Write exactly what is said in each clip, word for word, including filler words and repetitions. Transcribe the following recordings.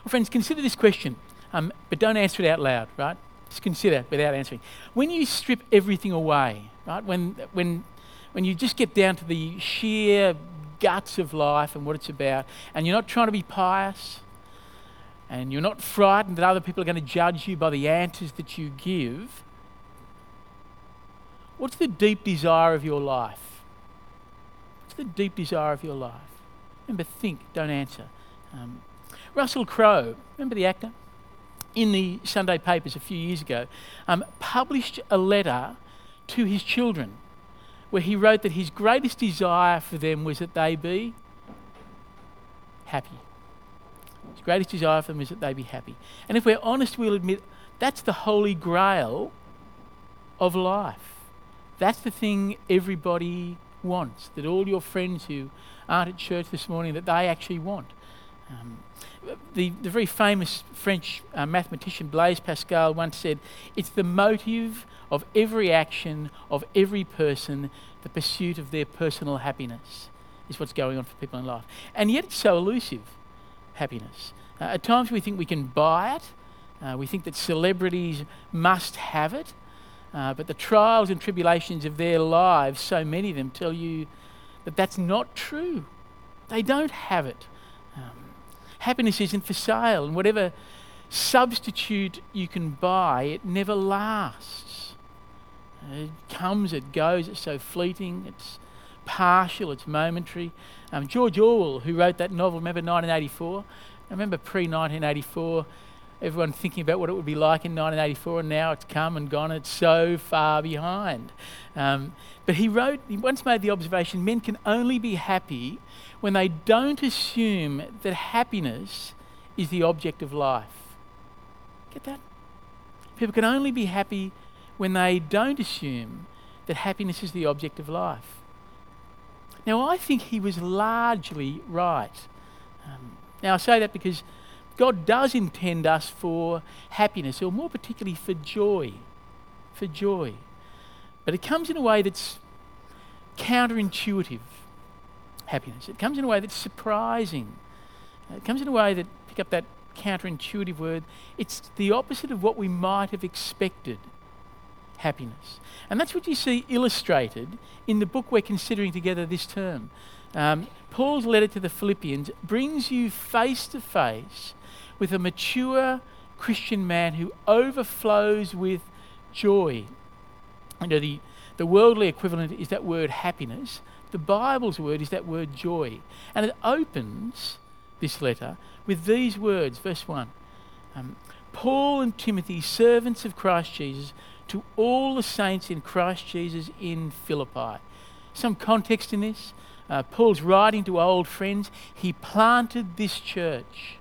Well, friends, consider this question, um, but don't answer it out loud, right? Just consider without answering. When you strip everything away, right? When when when you just get down to the sheer guts of life and what it's about, and you're not trying to be pious, and you're not frightened that other people are going to judge you by the answers that you give, what's the deep desire of your life? What's the deep desire of your life? Remember, think, don't answer. Um, Russell Crowe, remember the actor? In the Sunday papers a few years ago, um, published a letter to his children where he wrote that his greatest desire for them was that they be happy. His greatest desire for them is that they be happy. And if we're honest, we'll admit that's the holy grail of life. That's the thing everybody wants, that all your friends who aren't at church this morning, that they actually want. Um, the, the very famous French uh, mathematician Blaise Pascal once said, it's the motive of every action of every person, the pursuit of their personal happiness is what's going on for people in life. And yet it's so elusive, happiness. Uh, at times we think we can buy it. Uh, we think that celebrities must have it. Uh, but the trials and tribulations of their lives, so many of them tell you that that's not true. They don't have it. Um, happiness isn't for sale, and whatever substitute you can buy, it never lasts. It comes, it goes, it's so fleeting, it's partial, it's momentary. Um, George Orwell, who wrote that novel, remember nineteen eighty-four? I remember pre-nineteen eighty-four, everyone thinking about what it would be like in nineteen eighty-four, and now it's come and gone, it's so far behind. Um, but he wrote, he once made the observation, men can only be happy when they don't assume that happiness is the object of life. Get that? People can only be happy when they don't assume that happiness is the object of life. Now, I think he was largely right. Um, now, I say that because God does intend us for happiness, or more particularly for joy, for joy. But it comes in a way that's counterintuitive, happiness. It comes in a way that's surprising. It comes in a way that, pick up that counterintuitive word, it's the opposite of what we might have expected, happiness. And that's what you see illustrated in the book we're considering together this term. Um, Paul's letter to the Philippians brings you face to face with a mature Christian man who overflows with joy. You know, the, the worldly equivalent is that word happiness. The Bible's word is that word joy. And it opens this letter with these words, verse one. Um, Paul and Timothy, servants of Christ Jesus, to all the saints in Christ Jesus in Philippi. Some context in this. Uh, Paul's writing to old friends. He planted this church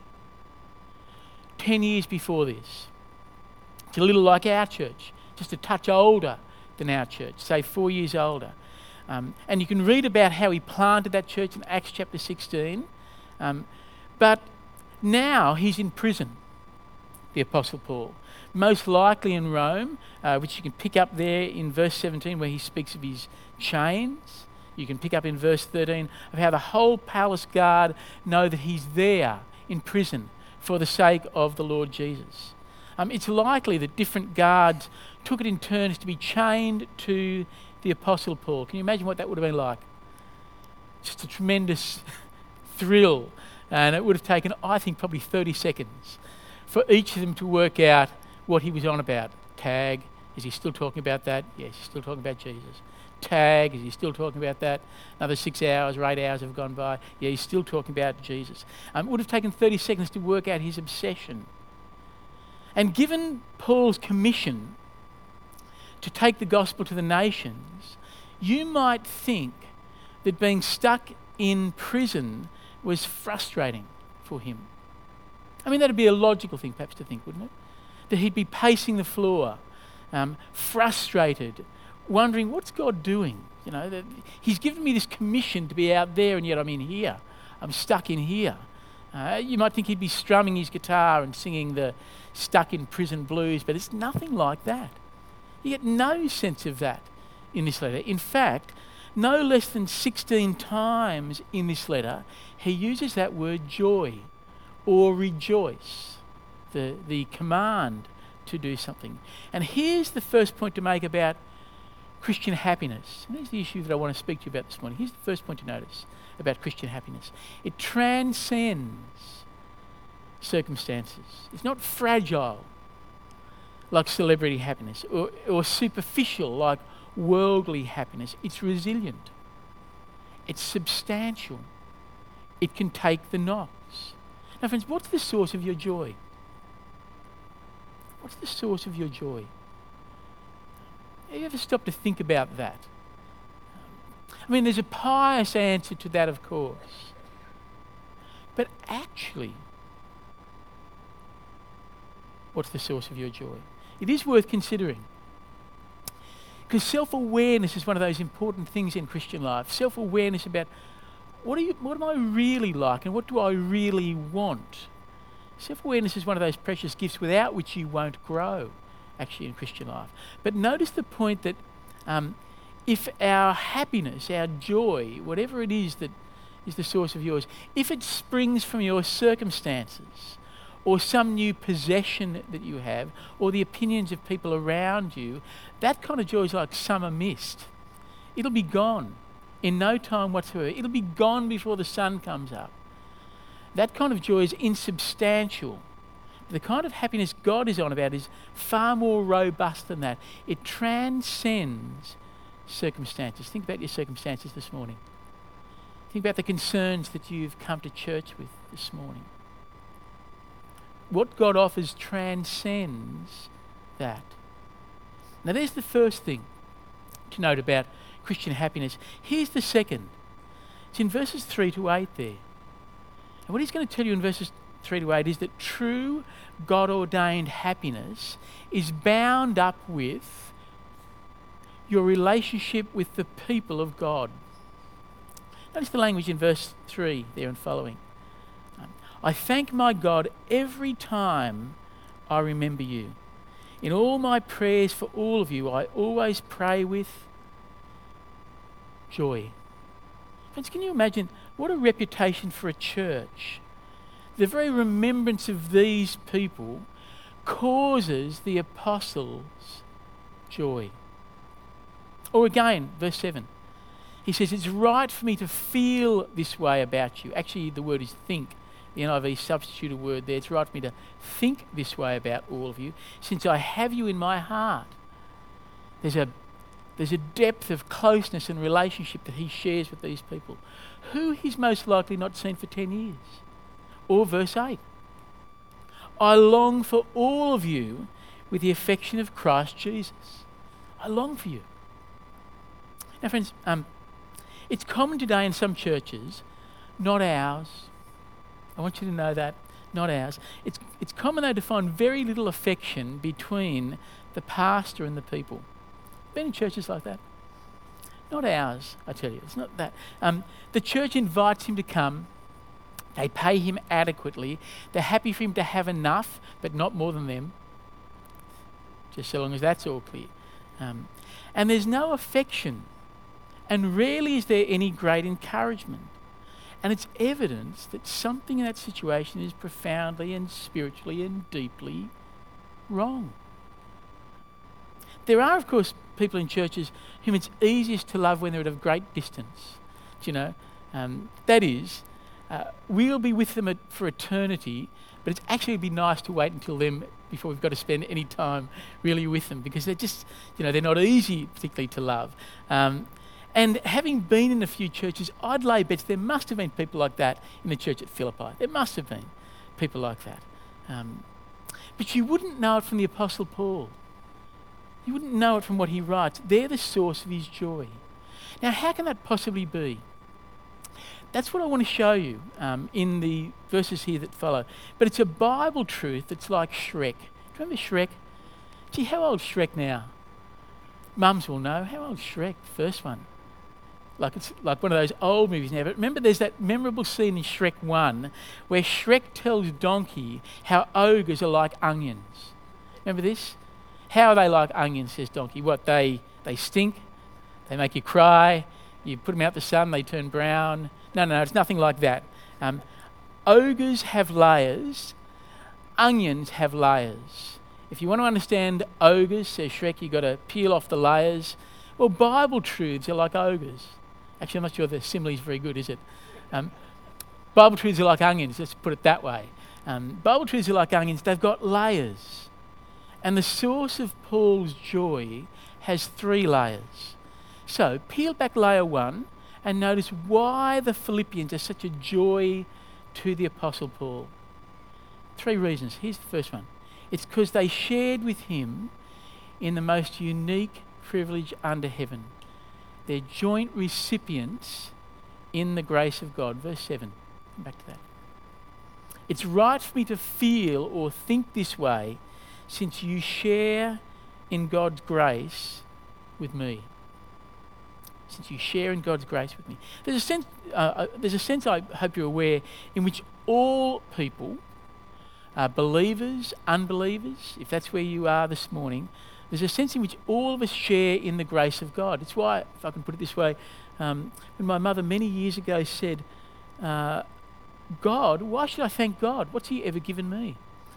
ten years before this. It's a little like our church, just a touch older than our church, say four years older. Um, and you can read about how he planted that church in Acts chapter sixteen. Um, but now he's in prison, the Apostle Paul. Most likely in Rome, uh, which you can pick up there in verse seventeen where he speaks of his chains. You can pick up in verse thirteen of how the whole palace guard know that he's there in prison for the sake of the Lord Jesus. Um, it's likely that different guards took it in turns to be chained to the Apostle Paul. Can you imagine what that would have been like? Just a tremendous thrill. And it would have taken, I think, probably thirty seconds for each of them to work out what he was on about. Tag, is he still talking about that? Yes, he's still talking about Jesus. Tag, is he still talking about that? Another six hours or eight hours have gone by. Yeah, he's still talking about Jesus. Um, it would have taken thirty seconds to work out his obsession. And given Paul's commission to take the gospel to the nations, you might think that being stuck in prison was frustrating for him. I mean, that'd be a logical thing perhaps to think, wouldn't it? That he'd be pacing the floor, um, frustrated, wondering, what's God doing? You know, that he's given me this commission to be out there and yet I'm in here. I'm stuck in here. Uh, you might think he'd be strumming his guitar and singing the Stuck in Prison blues, but it's nothing like that. You get no sense of that in this letter. In fact, no less than sixteen times in this letter, he uses that word joy, or rejoice, the, the command to do something. And here's the first point to make about Christian happiness. And here's the issue that I want to speak to you about this morning. Here's the first point to notice about Christian happiness. It transcends circumstances. It's not fragile like celebrity happiness or, or superficial like worldly happiness. It's resilient. It's substantial. It can take the knocks. Now, friends, what's the source of your joy? What's the source of your joy? Have you ever stopped to think about that? I mean, there's a pious answer to that, of course. But actually, what's the source of your joy? It is worth considering. Because self-awareness is one of those important things in Christian life. Self-awareness about what, are you, what am I really like and what do I really want? Self-awareness is one of those precious gifts without which you won't grow, actually, in Christian life. But notice the point that um, if our happiness, our joy, whatever it is that is the source of yours, if it springs from your circumstances or some new possession that you have or the opinions of people around you, that kind of joy is like summer mist. It'll be gone in no time whatsoever. It'll be gone before the sun comes up. That kind of joy is insubstantial. The kind of happiness God is on about is far more robust than that. It transcends circumstances. Think about your circumstances this morning. Think about the concerns that you've come to church with this morning. What God offers transcends that. Now there's the first thing to note about Christian happiness. Here's the second. It's in verses three to eight there. And what he's going to tell you in verses three to eight is that true God-ordained happiness is bound up with your relationship with the people of God. Notice the language in verse three there and following. I thank my God every time I remember you. In all my prayers for all of you, I always pray with joy. Friends, can you imagine what a reputation for a church? The very remembrance of these people causes the apostles joy. Or again, verse seven. He says, it's right for me to feel this way about you. Actually, the word is think. The N I V substitute a word there. It's right for me to think this way about all of you, since I have you in my heart. There's a, there's a depth of closeness and relationship that he shares with these people, who he's most likely not seen for ten years. Or verse eight. I long for all of you with the affection of Christ Jesus. I long for you. Now, friends, um, it's common today in some churches, not ours. I want you to know that, not ours. It's it's common though to find very little affection between the pastor and the people. Been in churches like that? Not ours, I tell you. It's not that. Um, the church invites him to come. They pay him adequately. They're happy for him to have enough, but not more than them. Just so long as that's all clear. Um, and there's no affection. And rarely is there any great encouragement. And it's evidence that something in that situation is profoundly and spiritually and deeply wrong. There are, of course, people in churches whom it's easiest to love when they're at a great distance. Do you know? Um, that is, uh, we'll be with them at, for eternity, but it's actually be nice to wait until then before we've got to spend any time really with them, because they're just, you know, they're not easy particularly to love. Um, And having been in a few churches, I'd lay bets there must have been people like that in the church at Philippi. There must have been people like that. Um, but you wouldn't know it from the Apostle Paul. You wouldn't know it from what he writes. They're the source of his joy. Now, how can that possibly be? That's what I want to show you um, in the verses here that follow. But it's a Bible truth that's like Shrek. Do you remember Shrek? Gee, how old's Shrek now? Mums will know. How old's Shrek? The first one. Like it's like one of those old movies now. But remember, there's that memorable scene in Shrek one where Shrek tells Donkey how ogres are like onions. Remember this? How are they like onions, says Donkey. What, they they stink? They make you cry? You put them out in the sun, they turn brown? No, no, no, it's nothing like that. Um, ogres have layers, onions have layers. If you want to understand ogres, says Shrek, you've got to peel off the layers. Well, Bible truths are like ogres. Actually, I'm not sure the simile is very good, is it? Um, Bible truths are like onions, let's put it that way. Um, Bible truths are like onions, they've got layers. And the source of Paul's joy has three layers. So, peel back layer one and notice why the Philippians are such a joy to the Apostle Paul. Three reasons. Here's the first one. It's because they shared with him in the most unique privilege under heaven. They're joint recipients in the grace of God. Verse seven. Come back to that. It's right for me to feel or think this way since you share in God's grace with me. Since you share in God's grace with me. There's a sense, uh, uh, there's a sense I hope you're aware, in which all people, uh, believers, unbelievers, if that's where you are this morning, there's a sense in which all of us share in the grace of God. It's why, if I can put it this way, um, when my mother many years ago said, uh, God, why should I thank God? What's he ever given me?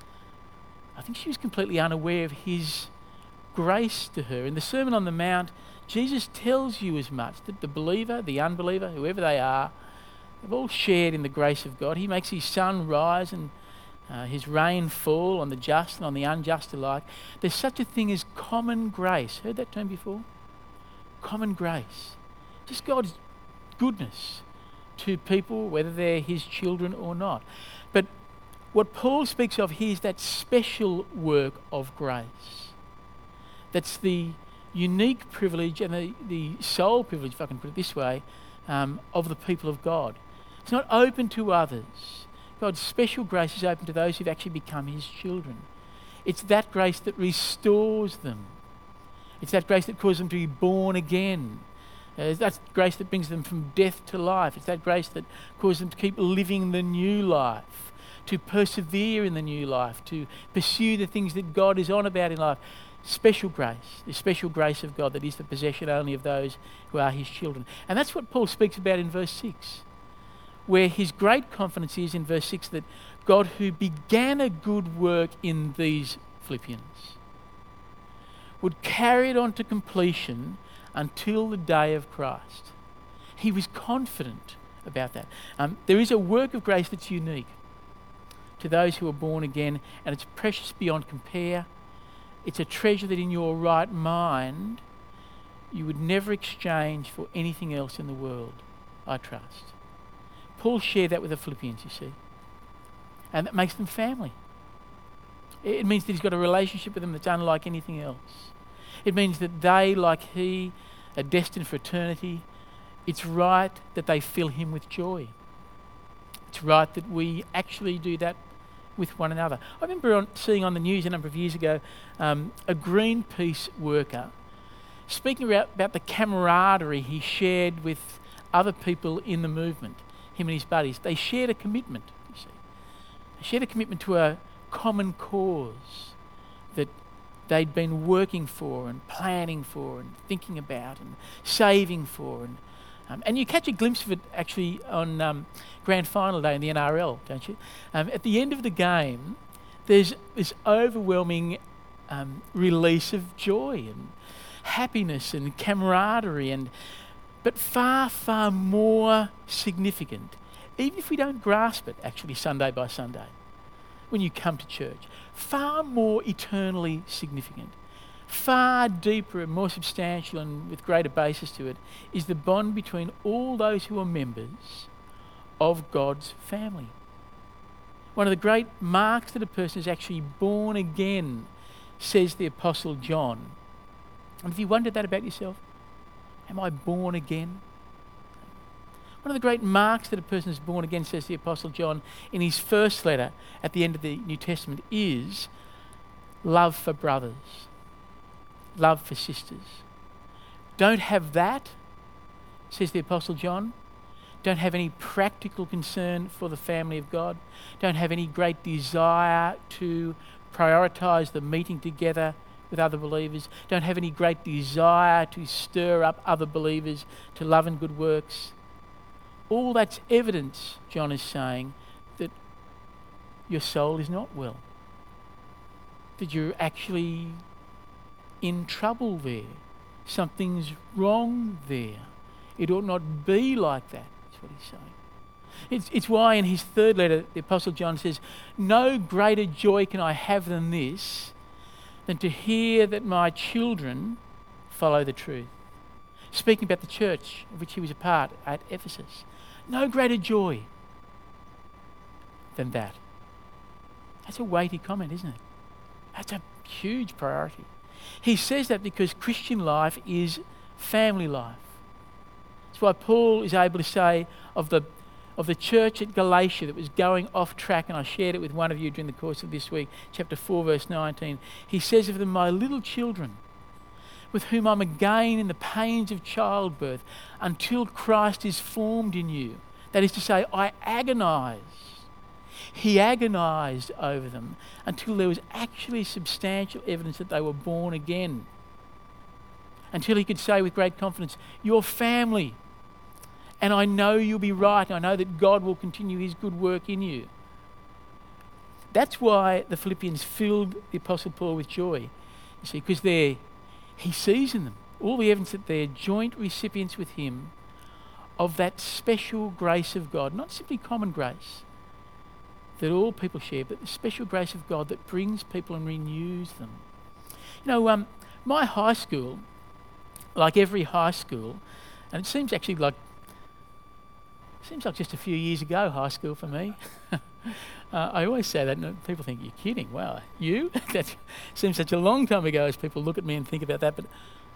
I think she was completely unaware of his grace to her. In the Sermon on the Mount, Jesus tells you as much, that the believer, the unbeliever, whoever they are, they've all shared in the grace of God. He makes his sun rise and uh, his rain fall on the just and on the unjust alike. There's such a thing as common grace. Heard that term before? Common grace. Just God's goodness to people, whether they're his children or not. But what Paul speaks of here is that special work of grace. That's the unique privilege and the, the sole privilege, if I can put it this way, um, of the people of God. It's not open to others. God's special grace is open to those who've actually become his children. It's that grace that restores them. It's that grace that causes them to be born again. Uh, it's that grace that brings them from death to life. It's that grace that causes them to keep living the new life, to persevere in the new life, to pursue the things that God is on about in life. Special grace, the special grace of God that is the possession only of those who are his children. And that's what Paul speaks about in verse six, where his great confidence is in verse six that God who began a good work in these Philippians would carry it on to completion until the day of Christ. He was confident about that. Um, there is a work of grace that's unique to those who are born again, and it's precious beyond compare. It's a treasure that in your right mind you would never exchange for anything else in the world, I trust. Paul shared that with the Philippians, you see. And that makes them family. It means that he's got a relationship with them that's unlike anything else. It means that they, like he, are destined for eternity. It's right that they fill him with joy. It's right that we actually do that with one another. I remember on, seeing on the news a number of years ago um, a Greenpeace worker speaking about, about the camaraderie he shared with other people in the movement, him and his buddies. They shared a commitment, you see. They shared a commitment to a common cause that they'd been working for and planning for and thinking about and saving for. And Um, and you catch a glimpse of it actually on um, grand final day in the N R L, don't you? Um, at the end of the game, there's this overwhelming um, release of joy and happiness and camaraderie, and but far, far more significant, even if we don't grasp it actually Sunday by Sunday, when you come to church, far more eternally significant. Far deeper and more substantial and with greater basis to it is the bond between all those who are members of God's family. One of the great marks that a person is actually born again, says the Apostle John. And have you wondered that about yourself? Am I born again? One of the great marks that a person is born again, says the Apostle John in his first letter at the end of the New Testament, is love for brothers. Love for sisters. Don't have that, says the Apostle John. Don't have any practical concern for the family of God. Don't have any great desire to prioritise the meeting together with other believers. Don't have any great desire to stir up other believers to love and good works. All that's evidence, John is saying, that your soul is not well, that you're actually in trouble there. Something's wrong there. It ought not be like that, is what he's saying. It's, it's why in his third letter, the Apostle John says, no greater joy can I have than this, than to hear that my children follow the truth. Speaking about the church of which he was a part at Ephesus. No greater joy than that. That's a weighty comment, isn't it? That's a huge priority. He says that because Christian life is family life. That's why Paul is able to say of the of the church at Galatia that was going off track, and I shared it with one of you during the course of this week, chapter four, verse nineteen. He says of them, my little children, with whom I'm again in the pains of childbirth, until Christ is formed in you. That is to say, I agonize. He agonized over them until there was actually substantial evidence that they were born again. Until he could say with great confidence, your family, and I know you'll be right. I know that God will continue his good work in you. That's why the Philippians filled the Apostle Paul with joy. You see, because they're, he sees in them all the evidence that they're joint recipients with him of that special grace of God, not simply common grace that all people share, but the special grace of God that brings people and renews them. You know, um, my high school, like every high school, and it seems actually like Seems like just a few years ago, high school for me. uh, I always say that, and people think, you're kidding. Wow, you? That seems such a long time ago as people look at me and think about that. But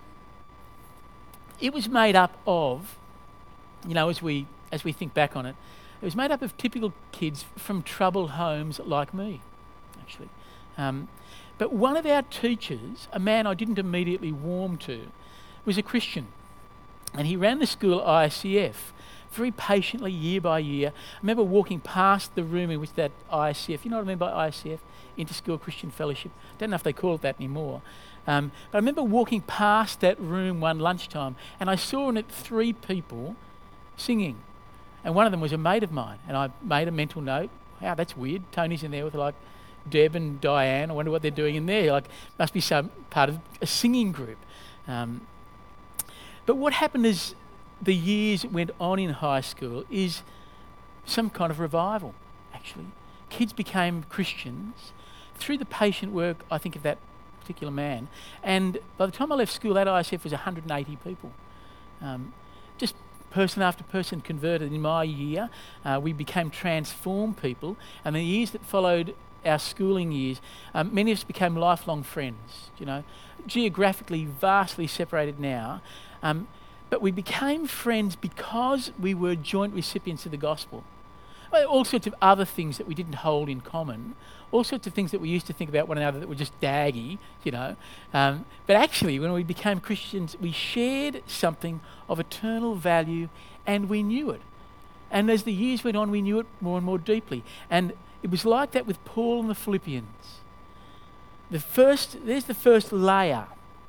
it was made up of, you know, as we as we think back on it, it was made up of typical kids from troubled homes like me, actually. Um, but one of our teachers, a man I didn't immediately warm to, was a Christian. And he ran the school at I S C F. Very patiently, year by year. I remember walking past the room in which that I S C F, you know what I mean by I S C F? Interschool Christian Fellowship. Don't know if they call it that anymore. Um, but I remember walking past that room one lunchtime and I saw in it three people singing. And one of them was a mate of mine. And I made a mental note. Wow, that's weird. Tony's in there with like Deb and Diane. I wonder what they're doing in there. Like, must be some part of a singing group. Um, but what happened is, the years went on in high school is some kind of revival, actually. Kids became Christians through the patient work, I think, of that particular man. And by the time I left school, that I S F was one hundred eighty people. Um, just person after person converted in my year. Uh, we became transformed people. And the years that followed our schooling years, um, many of us became lifelong friends, you know, geographically vastly separated now. Um, But we became friends because we were joint recipients of the gospel. Well, all sorts of other things that we didn't hold in common, all sorts of things that we used to think about one another that were just daggy, you know. Um, but actually, when we became Christians, we shared something of eternal value and we knew it. And as the years went on, we knew it more and more deeply. And it was like that with Paul and the Philippians. The first, there's the first layer.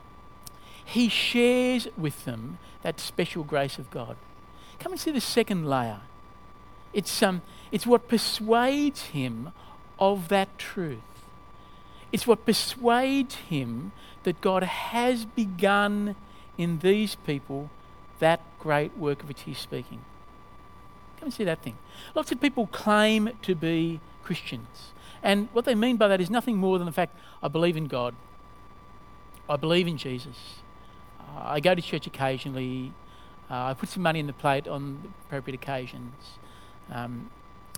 He shares with them that special grace of God. Come and see the second layer. It's um, it's what persuades him of that truth. It's what persuades him that God has begun in these people that great work of which he's speaking. Come and see that thing. Lots of people claim to be Christians. And what they mean by that is nothing more than the fact, I believe in God. I believe in Jesus. I go to church occasionally. Uh, I put some money in the plate on appropriate occasions. Um,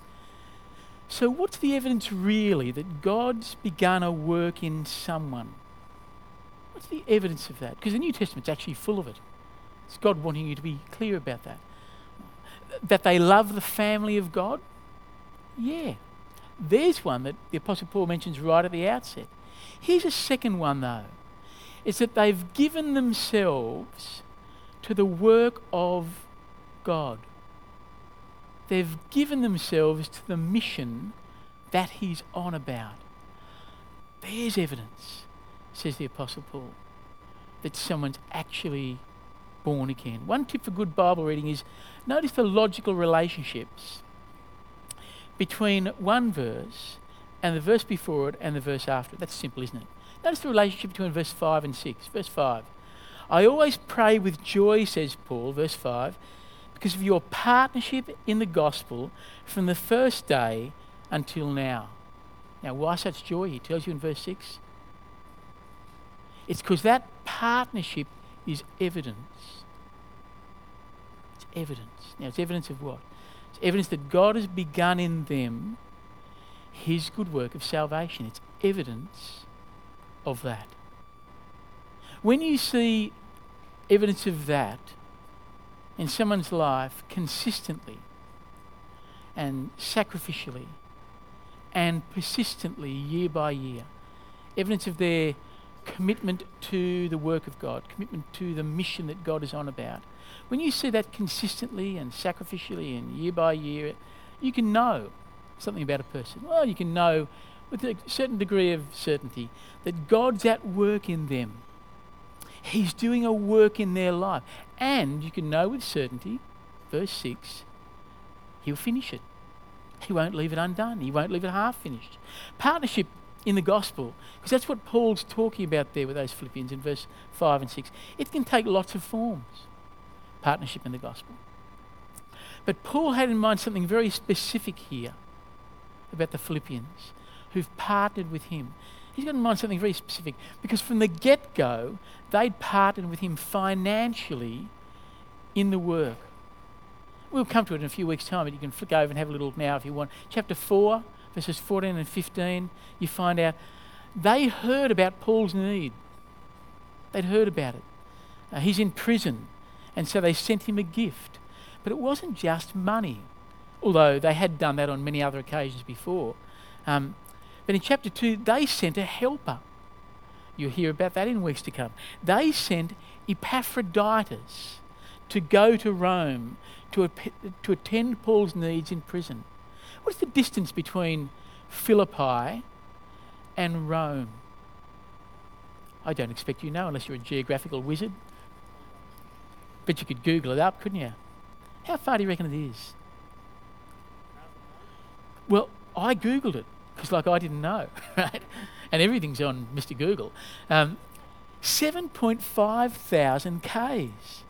so what's the evidence really that God's begun a work in someone? What's the evidence of that? Because the New Testament's actually full of it. It's God wanting you to be clear about that. That they love the family of God? Yeah. There's one that the Apostle Paul mentions right at the outset. Here's a second one though. It's that they've given themselves to the work of God. They've given themselves to the mission that he's on about. There's evidence, says the Apostle Paul, that someone's actually born again. One tip for good Bible reading is notice the logical relationships between one verse and the verse before it and the verse after it. That's simple, isn't it? Notice the relationship between verse five and six. Verse five. I always pray with joy, says Paul, verse five, because of your partnership in the gospel from the first day until now. Now, why such joy? He tells you in verse six. It's because that partnership is evidence. It's evidence. Now, it's evidence of what? It's evidence that God has begun in them his good work of salvation. It's evidence of that. When you see evidence of that in someone's life consistently and sacrificially and persistently year by year, evidence of their commitment to the work of God, commitment to the mission that God is on about. When you see that consistently and sacrificially and year by year, you can know something about a person. Well, you can know with a certain degree of certainty that God's at work in them. He's doing a work in their life. And you can know with certainty, verse six, he'll finish it. He won't leave it undone. He won't leave it half finished. Partnership in the gospel, because that's what Paul's talking about there with those Philippians in verse five and six. It can take lots of forms, partnership in the gospel. But Paul had in mind something very specific here about the Philippians who've partnered with him. He's got in mind something very specific, because from the get-go, they'd partnered with him financially in the work. We'll come to it in a few weeks' time, but you can flick over and have a little look now if you want. Chapter four, verses fourteen and fifteen, you find out they heard about Paul's need. They'd heard about it. Uh, he's in prison, and so they sent him a gift. But it wasn't just money, although they had done that on many other occasions before. Um, but in chapter two, they sent a helper. You'll hear about that in weeks to come. They sent Epaphroditus to go to Rome to, ap- to attend Paul's needs in prison. What's the distance between Philippi and Rome? I don't expect you to know unless you're a geographical wizard. But you could Google it up, couldn't you? How far do you reckon it is? Well, I Googled it, because like I didn't know, right? And everything's on Mister Google. Um, seven point five thousand Ks.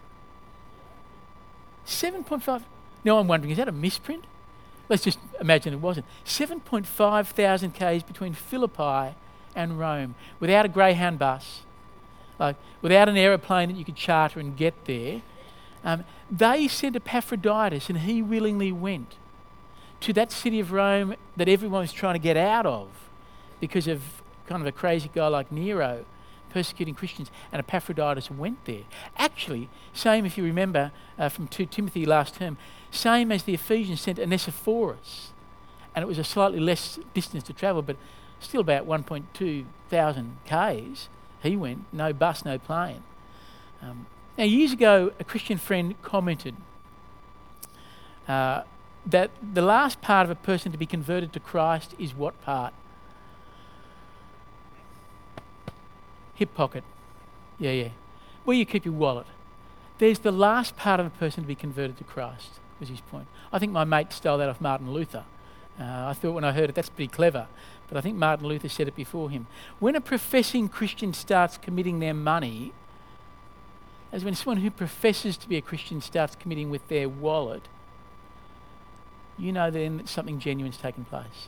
seven point five. Now I'm wondering, is that a misprint? Let's just imagine it wasn't. seven point five thousand Ks between Philippi and Rome, without a Greyhound bus, like without an aeroplane that you could charter and get there. Um, they sent Epaphroditus, and he willingly went to that city of Rome that everyone was trying to get out of because of kind of a crazy guy like Nero persecuting Christians, and Epaphroditus went there. Actually, same if you remember uh, from Second Timothy last term, same as the Ephesians sent Onesiphorus, and it was a slightly less distance to travel, but still about one point two thousand Ks. He went, no bus, no plane. Um, now, years ago, a Christian friend commented uh, that the last part of a person to be converted to Christ is what part? Hip pocket. Yeah, yeah. Where you keep your wallet. There's the last part of a person to be converted to Christ, was his point. I think my mate stole that off Martin Luther. Uh, I thought when I heard it, that's pretty clever. But I think Martin Luther said it before him. When a professing Christian starts committing their money, as when someone who professes to be a Christian starts committing with their wallet, you know then that something genuine's taken place.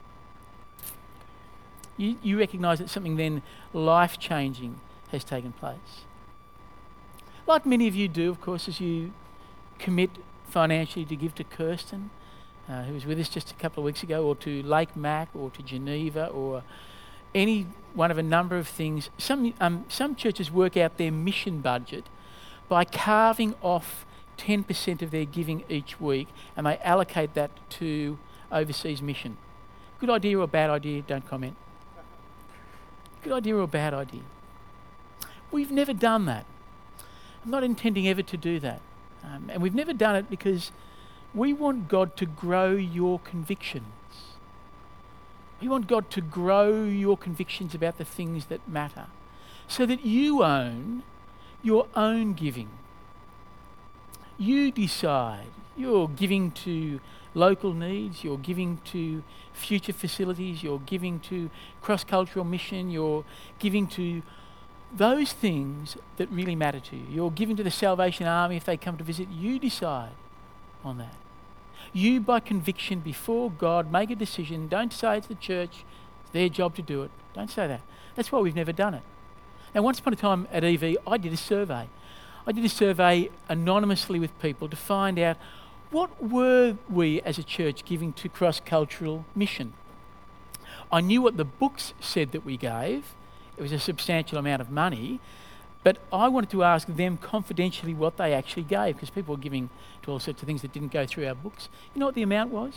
You, you recognise that something then life-changing has taken place. Like many of you do, of course, as you commit financially to give to Kirsten, uh, who was with us just a couple of weeks ago, or to Lake Mac, or to Geneva, or any one of a number of things. Some um, some churches work out their mission budget by carving off ten percent of their giving each week, and they allocate that to overseas mission. Good idea or bad idea? Don't comment. Good idea or bad idea? We've never done that. I'm not intending ever to do that. Um, and we've never done it because we want God to grow your convictions. We want God to grow your convictions about the things that matter, so that you own your own giving. You decide, You're giving to local needs, you're giving to future facilities, you're giving to cross-cultural mission, you're giving to those things that really matter to you. You're giving to the Salvation Army if they come to visit. You decide on that. You, by conviction before God, make a decision. Don't say it's the church, it's their job to do it. Don't say that. That's why we've never done it. Now, once upon a time at E V, I did a survey. I did a survey anonymously with people to find out what were we as a church giving to cross-cultural mission. I knew what the books said that we gave. It was a substantial amount of money, but I wanted to ask them confidentially what they actually gave, because people were giving to all sorts of things that didn't go through our books. You know what the amount was?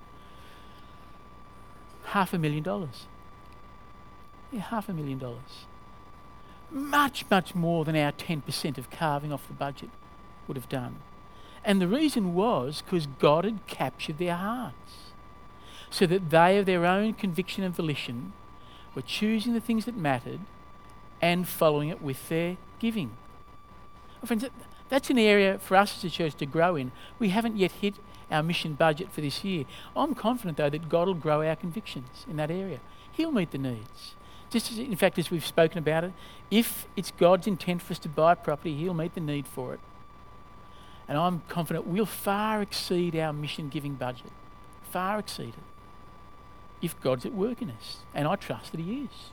Half a million dollars. Yeah, half a million dollars. Much, much more than our ten percent of carving off the budget would have done. And the reason was because God had captured their hearts, so that they, of their own conviction and volition, were choosing the things that mattered and following it with their giving. Well, friends, that's an area for us as a church to grow in. We haven't yet hit our mission budget for this year. I'm confident, though, that God will grow our convictions in that area. He'll meet the needs. Just as, in fact, as we've spoken about it, if it's God's intent for us to buy property, He'll meet the need for it. And I'm confident we'll far exceed our mission giving budget. Far exceed it. If God's at work in us. And I trust that He is.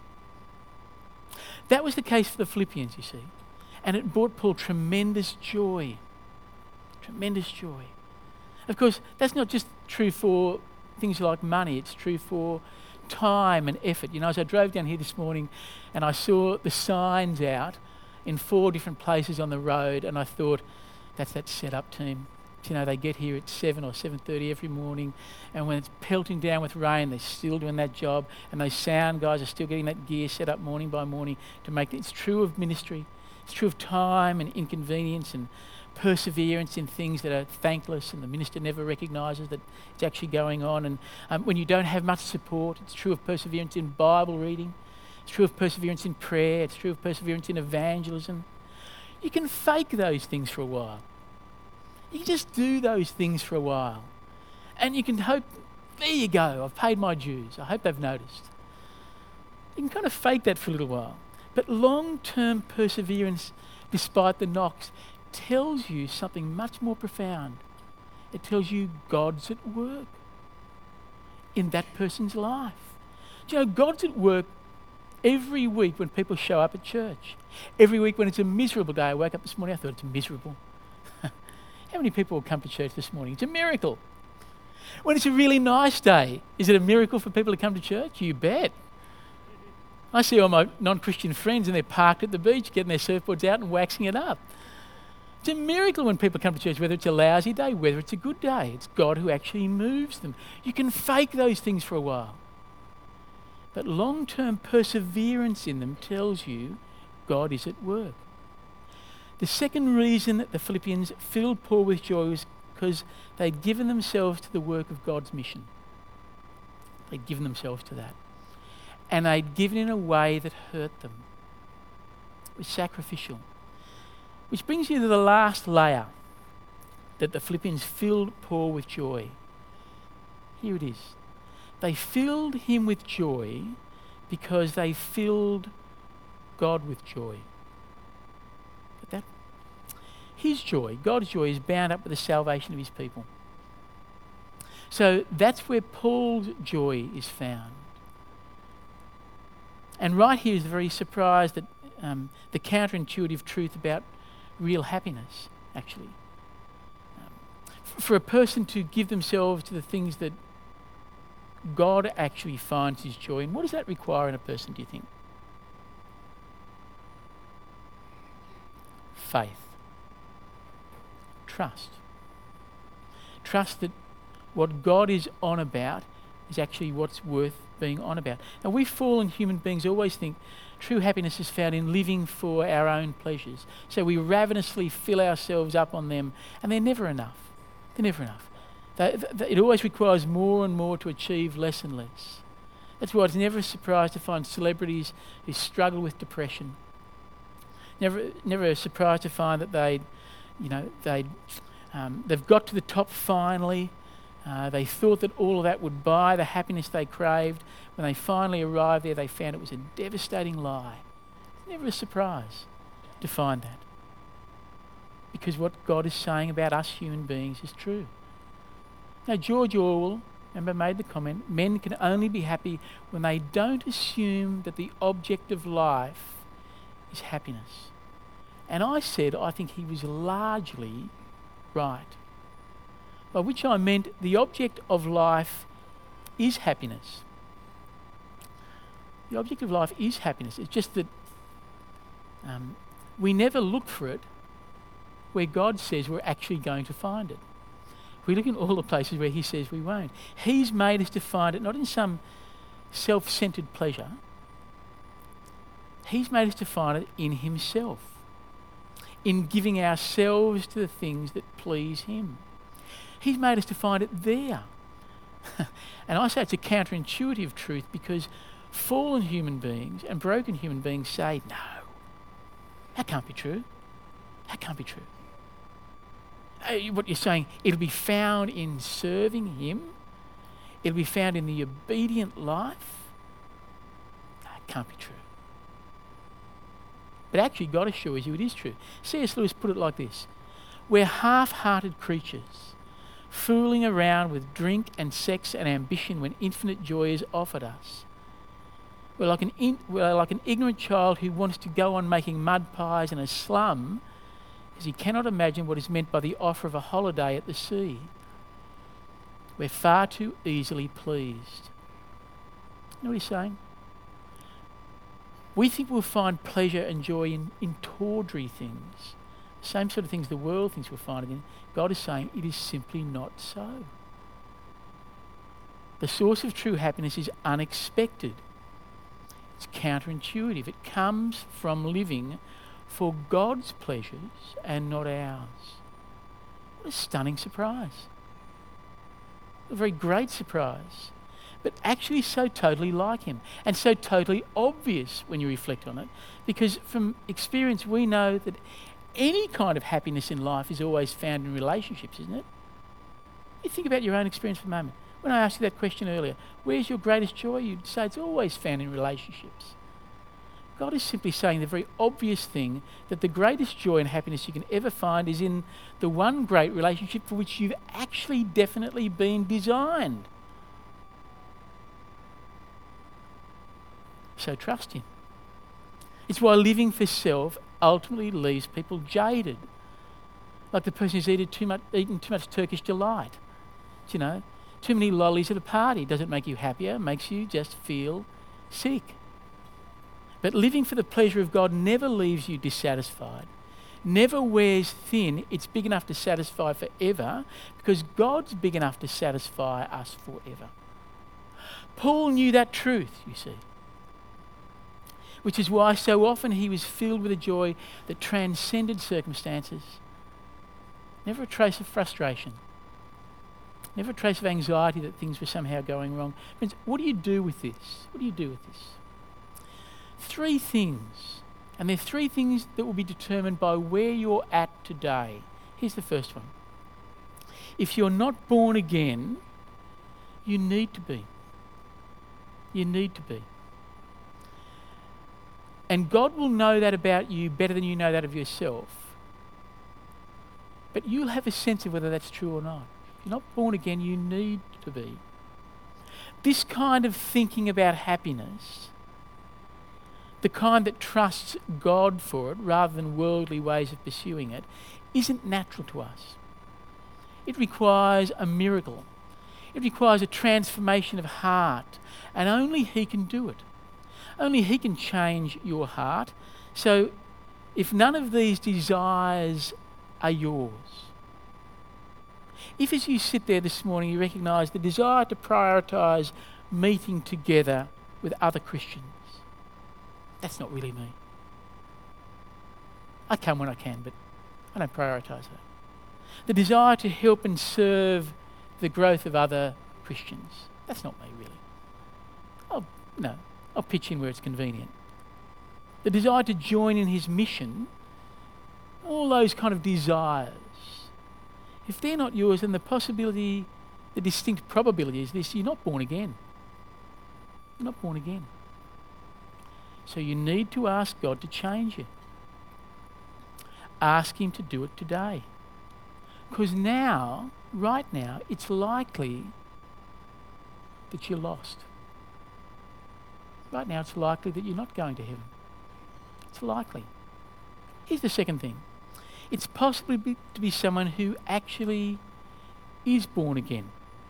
That was the case for the Philippians, you see. And it brought Paul tremendous joy. Tremendous joy. Of course, that's not just true for things like money. It's true for time and effort. You know, as I drove down here this morning and I saw the signs out in four different places on the road, and I thought, that's that set-up team. You know, they get here at seven or seven thirty every morning, and when it's pelting down with rain, they're still doing that job, and those sound guys are still getting that gear set up morning by morning to make it. It's true of ministry. It's true of time and inconvenience and perseverance in things that are thankless and the minister never recognises that it's actually going on. And um, when you don't have much support, it's true of perseverance in Bible reading. It's true of perseverance in prayer. It's true of perseverance in evangelism. You can fake those things for a while. You can just do those things for a while. And you can hope, there you go, I've paid my dues. I hope they've noticed. You can kind of fake that for a little while. But long-term perseverance, despite the knocks, tells you something much more profound. It tells you God's at work in that person's life. Do you know, God's at work every week when people show up at church. Every week when it's a miserable day. I woke up this morning, I thought it's miserable. How many people will come to church this morning? It's a miracle. When it's a really nice day, is it a miracle for people to come to church? You bet. I see all my non-Christian friends and they're parked at the beach getting their surfboards out and waxing it up. It's a miracle when people come to church, whether it's a lousy day, whether it's a good day. It's God who actually moves them. You can fake those things for a while. But long-term perseverance in them tells you God is at work. The second reason that the Philippians filled Paul with joy was because they'd given themselves to the work of God's mission. They'd given themselves to that. And they'd given in a way that hurt them. It was sacrificial. Which brings you to the last layer that the Philippians filled Paul with joy. Here it is. They filled him with joy because they filled God with joy. But that, his joy, God's joy, is bound up with the salvation of his people. So that's where Paul's joy is found. And right here is the very surprise that um, the counterintuitive truth about real happiness, actually. Um, f- for a person to give themselves to the things that God actually finds his joy in, what does that require in a person, do you think? Faith. Trust. Trust that what God is on about is actually what's worth being on about. Now, we fallen human beings always think true happiness is found in living for our own pleasures. So we ravenously fill ourselves up on them, and they're never enough. They're never enough. They, they, it always requires more and more to achieve less and less. That's why it's never a surprise to find celebrities who struggle with depression. Never, never a surprise to find that they, you know, they Um, they've got to the top finally. Uh, they thought that all of that would buy the happiness they craved. When they finally arrived there, they found it was a devastating lie. It's never a surprise to find that, because what God is saying about us human beings is true. Now, George Orwell, remember, made the comment, men can only be happy when they don't assume that the object of life is happiness. And I said I think he was largely right. By which I meant the object of life is happiness. The object of life is happiness. It's just that um, we never look for it where God says we're actually going to find it. We look in all the places where he says we won't. He's made us to find it not in some self-centered pleasure. He's made us to find it in himself, in giving ourselves to the things that please him. He's made us to find it there. And I say it's a counterintuitive truth, because fallen human beings and broken human beings say, no, that can't be true. That can't be true. Uh, what you're saying, it'll be found in serving him. It'll be found in the obedient life. No, it can't be true. But actually, God assures you it is true. C S Lewis put it like this: we're half-hearted creatures, fooling around with drink and sex and ambition when infinite joy is offered us. We're like an, in, we're like an ignorant child who wants to go on making mud pies in a slum because he cannot imagine what is meant by the offer of a holiday at the sea. We're far too easily pleased. You know what he's saying? We think we'll find pleasure and joy in, in tawdry things, the same sort of things the world thinks we'll find it in. God is saying it is simply not so. The source of true happiness is unexpected. It's counterintuitive. It comes from living for God's pleasures and not ours. What a stunning surprise. A very great surprise. But actually so totally like him, and so totally obvious when you reflect on it, because from experience we know that any kind of happiness in life is always found in relationships, isn't it? You think about your own experience for a moment. When I asked you that question earlier, where's your greatest joy? You'd say it's always found in relationships. God is simply saying the very obvious thing, that the greatest joy and happiness you can ever find is in the one great relationship for which you've actually definitely been designed. So trust him. It's why living for self ultimately leaves people jaded. Like the person who's eaten too much, eaten too much Turkish delight. Do you know? Too many lollies at a party doesn't make you happier, makes you just feel sick. But living for the pleasure of God never leaves you dissatisfied, never wears thin. It's big enough to satisfy forever, because God's big enough to satisfy us forever. Paul knew that truth, you see, which is why so often he was filled with a joy that transcended circumstances. Never a trace of frustration. Never a trace of anxiety that things were somehow going wrong. Friends, what do you do with this? What do you do with this? Three things. And they're three things that will be determined by where you're at today. Here's the first one. If you're not born again, you need to be. You need to be. And God will know that about you better than you know that of yourself. But you'll have a sense of whether that's true or not. If you're not born again, you need to be. This kind of thinking about happiness, the kind that trusts God for it rather than worldly ways of pursuing it, isn't natural to us. It requires a miracle. It requires a transformation of heart, and only he can do it. Only he can change your heart. So if none of these desires are yours, if as you sit there this morning you recognise the desire to prioritise meeting together with other Christians, that's not really me. I come when I can, but I don't prioritise that. The desire to help and serve the growth of other Christians, that's not me really. Oh, no. I'll pitch in where it's convenient. The desire to join in his mission, all those kind of desires, if they're not yours, then the possibility, the distinct probability is this: you're not born again. You're not born again. So you need to ask God to change you. Ask Him to do it today. Because now, right now, it's likely that you're lost. Right now, it's likely that you're not going to heaven. It's likely. Here's the second thing. It's possible be, to be someone who actually is born again,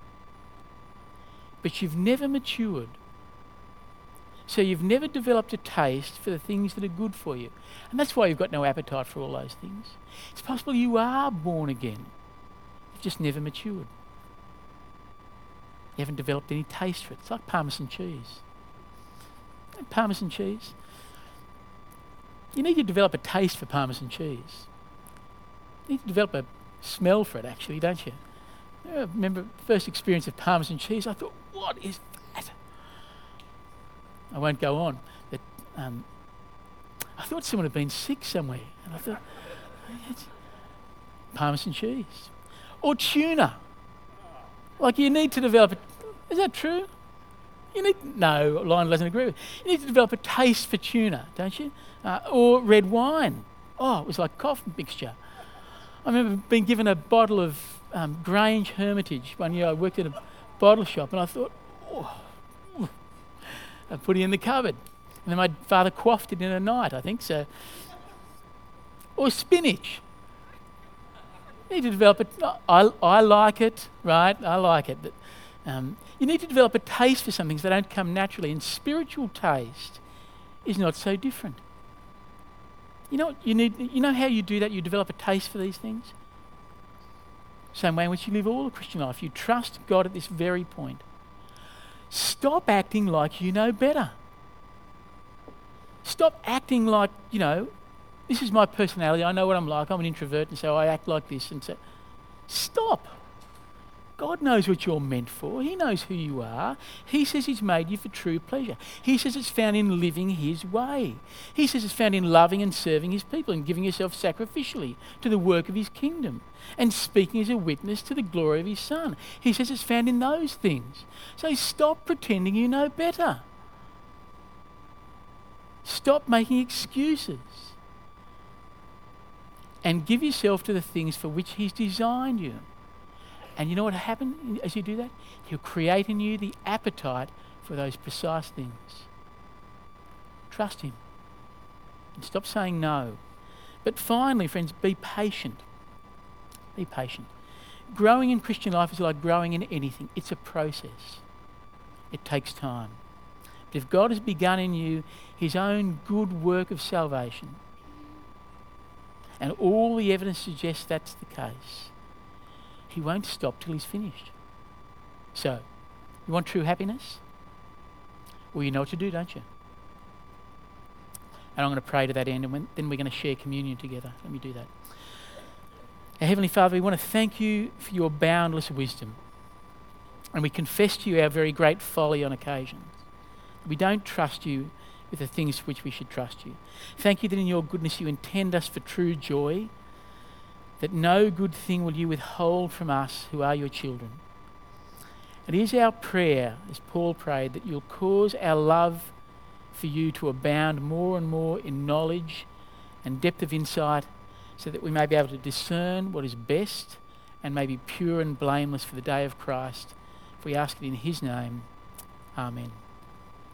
but you've never matured. So you've never developed a taste for the things that are good for you. And that's why you've got no appetite for all those things. It's possible you are born again. You've just never matured. You haven't developed any taste for it. It's like Parmesan cheese. Parmesan cheese. You need to develop a taste for Parmesan cheese. You need to develop a smell for it, actually, don't you? I remember the first experience of Parmesan cheese, I thought, what is that? I won't go on. But um, I thought someone had been sick somewhere. And I thought, it's Parmesan cheese. Or tuna. Like you need to develop it. Is that true? You need, no, Lionel doesn't agree with it. You need to develop a taste for tuna, don't you? Uh, or red wine. Oh, it was like cough mixture. I remember being given a bottle of um, Grange Hermitage. One year I worked at a bottle shop and I thought, oh, I put it in the cupboard. And then my father quaffed it in a night, I think so. Or spinach. You need to develop it. I, I like it, right? I like it. But um, you need to develop a taste for some things that don't come naturally. And spiritual taste is not so different. You know what you need? You know how you do that? You develop a taste for these things? Same way in which you live all the Christian life. You trust God at this very point. Stop acting like you know better. Stop acting like, you know, this is my personality. I know what I'm like. I'm an introvert, and so I act like this. And so, stop. God knows what you're meant for. He knows who you are. He says He's made you for true pleasure. He says it's found in living His way. He says it's found in loving and serving His people and giving yourself sacrificially to the work of His kingdom and speaking as a witness to the glory of His Son. He says it's found in those things. So stop pretending you know better. Stop making excuses. And give yourself to the things for which He's designed you. And you know what will happen as you do that? He'll create in you the appetite for those precise things. Trust Him. And stop saying no. But finally, friends, be patient. Be patient. Growing in Christian life is like growing in anything. It's a process. It takes time. But if God has begun in you His own good work of salvation, and all the evidence suggests that's the case, He won't stop till He's finished. So, you want true happiness? Well, you know what to do, don't you? And I'm going to pray to that end, and when, then we're going to share communion together. Let me do that. Our Heavenly Father, we want to thank You for Your boundless wisdom. And we confess to You our very great folly on occasions. We don't trust You with the things for which we should trust You. Thank You that in Your goodness You intend us for true joy, that no good thing will You withhold from us who are Your children. It is our prayer, as Paul prayed, that You'll cause our love for You to abound more and more in knowledge and depth of insight, so that we may be able to discern what is best and may be pure and blameless for the day of Christ. For we ask it in His name. Amen.